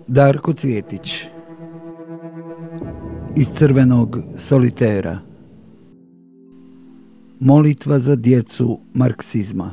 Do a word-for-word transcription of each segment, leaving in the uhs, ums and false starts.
Darko Cvjetić. Iz crvenog solitera. Molitva za djecu marksizma.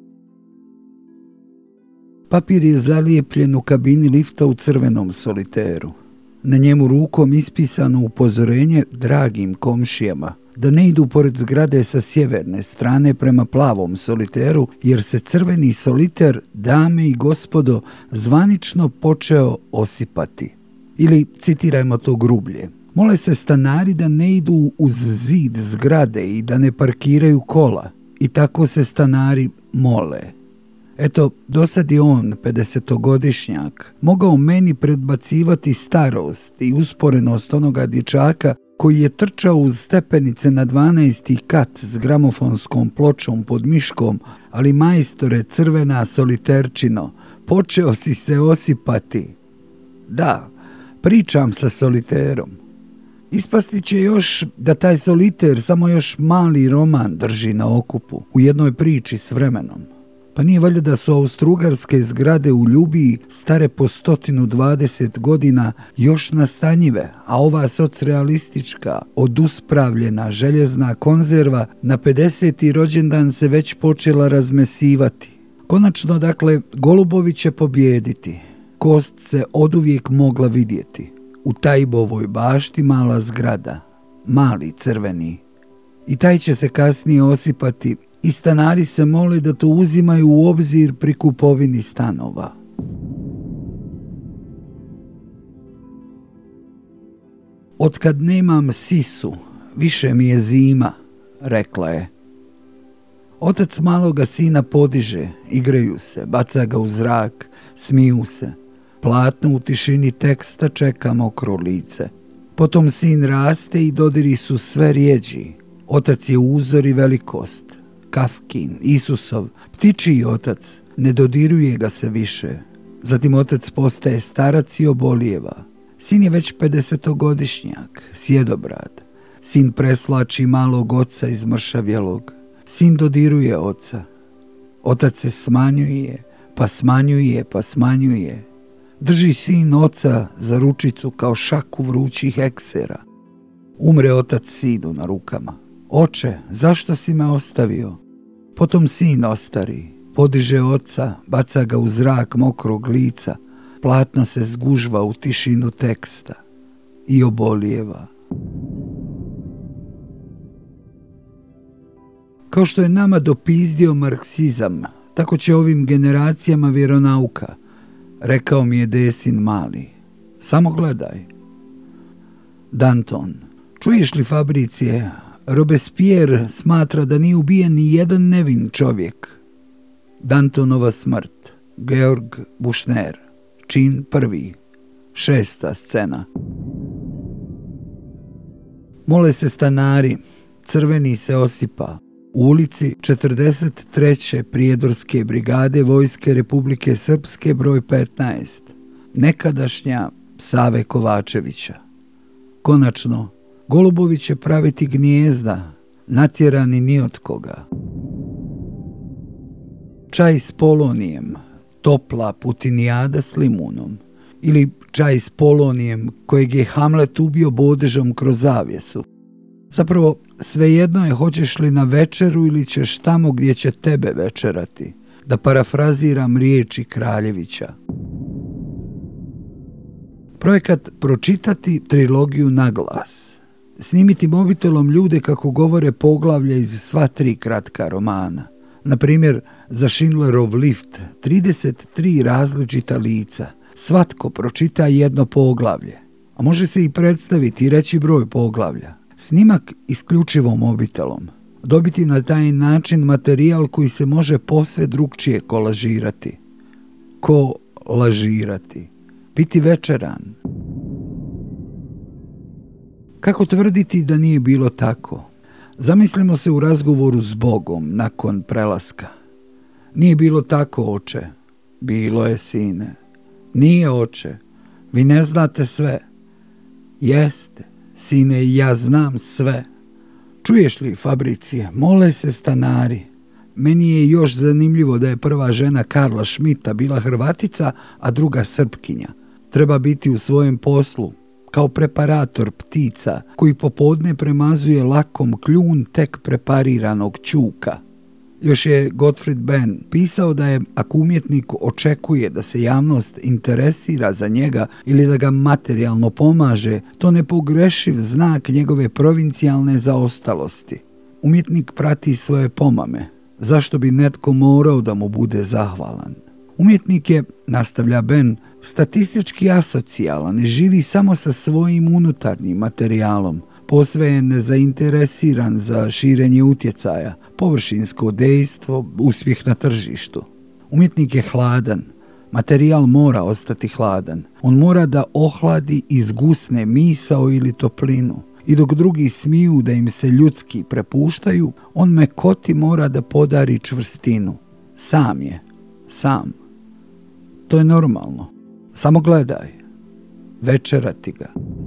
Papir je zalijepljen u kabini lifta u crvenom soliteru. Na njemu rukom ispisano upozorenje dragim komšijama da ne idu pored zgrade sa sjeverne strane prema plavom soliteru, jer se crveni soliter, dame i gospodo, zvanično počeo osipati. Ili, citirajmo to grublje, mole se stanari da ne idu uz zid zgrade i da ne parkiraju kola. I tako se stanari mole. Eto, dosad je on, pedesetogodišnjak, mogao meni predbacivati starost i usporenost onoga dječaka koji je trčao uz stepenice na dvanaesti kat s gramofonskom pločom pod miškom, ali majstore crvena soliterčino, počeo si se osipati. Da, pričam sa soliterom. Ispasti će još da taj soliter samo još mali roman drži na okupu u jednoj priči s vremenom. Pa nije valjda da su austrougarske zgrade u Ljubiji stare po stotinu dvadeset godina još nastanjive, a ova socrealistička, oduspravljena željezna konzerva na pedeseti rođendan se već počela razmesivati. Konačno, dakle, golubovi će pobijediti. Kost se oduvijek mogla vidjeti. U Tajbovoj bašti mala zgrada, mali crveni. I taj će se kasnije osipati. I stanari se mole da to uzimaju u obzir pri kupovini stanova. Otkad nemam sisu, više mi je zima, rekla je. Otac maloga sina podiže, igraju se, baca ga u zrak, smiju se. Platno u tišini teksta čeka mokro lice. Potom sin raste i dodiri su sve rijeđi. Otac je uzor i velikost. Kafkin, Isusov, ptičiji otac, ne dodiruje ga se više. Zatim otac postaje starac i obolijeva. Sin je već pedesetogodišnjak, sjedobrad. Sin preslači malog oca izmršavjelog. Sin dodiruje oca. Otac se smanjuje, pa smanjuje, pa smanjuje. Drži sin oca za ručicu kao šaku vrućih eksera. Umre otac sinu na rukama. Oče, zašto si me ostavio? Potom sin ostari, podiže oca, baca ga u zrak mokrog lica, platno se zgužva u tišinu teksta i obolijeva. Kao što je nama dopizdio marksizam, tako će ovim generacijama vjeronauka, rekao mi je Desin mali. Samo gledaj. Danton, čuješ li, Fabricije, Robespierre smatra da nije ubijen ni jedan nevin čovjek. Dantonova smrt. Georg Bušner. Čin prvi. Šesta scena. Mole se stanari. Crveni se osipa. U ulici četrdeset treće prijedorske brigade Vojske Republike Srpske broj petnaest. Nekadašnja Save Kovačevića. Konačno, golubovi će praviti gnijezda, natjerani ni od koga. Čaj s polonijem, topla putinijada s limunom. Ili čaj s polonijem kojeg je Hamlet ubio bodežom kroz zavjesu. Zapravo, svejedno je hoćeš li na večeru ili ćeš tamo gdje će tebe večerati, da parafraziram riječi Kraljevića. Projekat pročitati trilogiju na glas. Snimiti mobitelom ljude kako govore poglavlja iz sva tri kratka romana. Na primjer, za Schindlerov lift trideset tri različita lica. Svatko pročita jedno poglavlje. A može se i predstaviti i reći broj poglavlja. Snimak isključivo mobitelom. Dobiti na taj način materijal koji se može posve drugčije kolažirati. Ko-lažirati. Biti večeran. Kako tvrditi da nije bilo tako? Zamislimo se u razgovoru s Bogom nakon prelaska. Nije bilo tako, oče. Bilo je, sine. Nije, oče. Vi ne znate sve. Jeste, sine, ja znam sve. Čuješ li, Fabricije, mole se stanari. Meni je još zanimljivo da je prva žena Karla Schmidta bila Hrvatica, a druga Srpkinja. Treba biti u svojem poslu, kao preparator ptica koji popodne premazuje lakom kljun tek prepariranog ćuka. Još je Gottfried Benn pisao da je, ako umjetnik očekuje da se javnost interesira za njega ili da ga materijalno pomaže, to nepogrešiv znak njegove provincijalne zaostalosti. Umjetnik prati svoje pomame. Zašto bi netko morao da mu bude zahvalan? Umjetnik je, nastavlja Benn, statistički asocijalan i živi samo sa svojim unutarnjim materijalom, posve je nezainteresiran za širenje utjecaja, površinsko dejstvo, uspjeh na tržištu. Umjetnik je hladan, materijal mora ostati hladan, on mora da ohladi i zgusne misao ili toplinu. I dok drugi smiju da im se ljudski prepuštaju, on mekoti mora da podari čvrstinu. Sam je, sam. To je normalno. Samo gledaj. Večerati ga.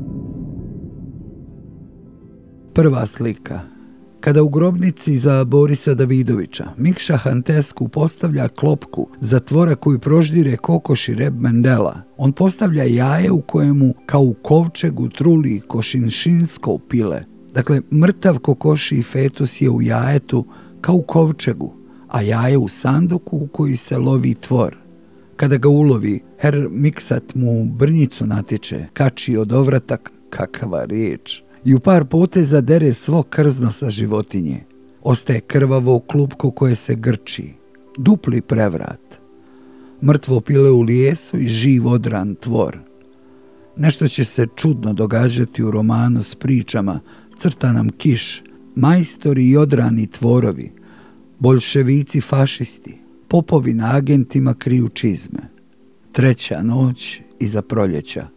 Prva slika. Kada u grobnici za Borisa Davidovića Mikša Hantescu postavlja klopku za tvora koju proždire kokoši Reb Mendela, on postavlja jaje u kojemu kao u kovčegu truli košinšinsko pile. Dakle, mrtav kokoši fetus je u jajetu kao u kovčegu, a jaje u sanduku u koji se lovi tvor. Kada ga ulovi, Herr Miksat mu brnjicu natiče, kači odovratak, kakava riječ, i u par poteza dere svo krzno sa životinje. Ostaje krvavo klupko koje se grči. Dupli prevrat. Mrtvo pile u lijesu i živ odran tvor. Nešto će se čudno događati u romanu s pričama Crta nam kiš, majstori i odrani tvorovi, boljševici fašisti, popovi na agentima kriju čizme. Treća noć iza proljeća.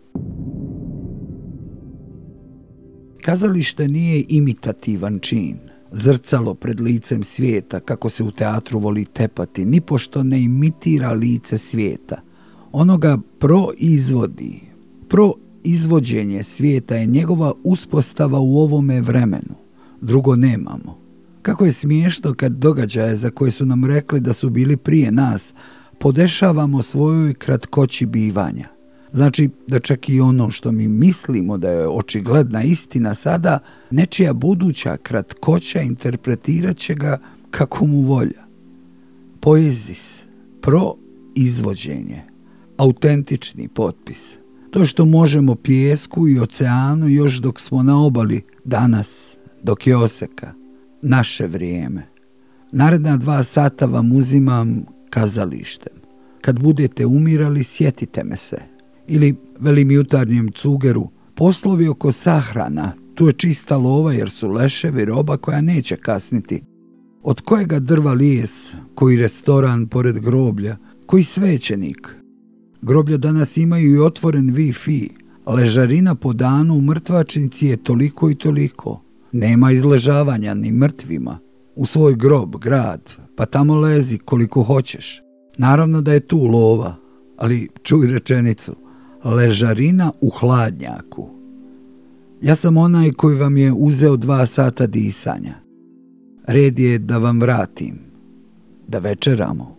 Kazalište nije imitativan čin, zrcalo pred licem svijeta, kako se u teatru voli tepati, nipošto ne imitira lice svijeta. Ono ga proizvodi. Proizvođenje svijeta je njegova uspostava u ovome vremenu. Drugo nemamo. Kako je smiješno kad događaje za koje su nam rekli da su bili prije nas, podešavamo svojoj kratkoći bivanja. Znači da čak i ono što mi mislimo da je očigledna istina sada, nečija buduća kratkoća interpretirat će ga kako mu volja. Poezis, proizvođenje, autentični potpis. To što možemo pijesku i oceanu još dok smo na obali, danas, dok je oseka, naše vrijeme. Naredna dva sata vam uzimam kazalištem. Kad budete umirali, sjetite me se. Ili, velim jutarnjem cugeru, poslovi oko sahrana, tu je čista lova jer su leševi roba koja neće kasniti. Od kojega drva lijes, koji restoran pored groblja, koji svećenik. Groblja danas imaju i otvoren Wi-Fi, ležarina po danu u mrtvačnici je toliko i toliko. Nema izležavanja ni mrtvima. U svoj grob, grad, pa tamo lezi koliko hoćeš. Naravno da je tu lova, ali čuj rečenicu. Ležarina u hladnjaku. Ja sam onaj koji vam je uzeo dva sata disanja. Red je da vam vratim, da večeramo.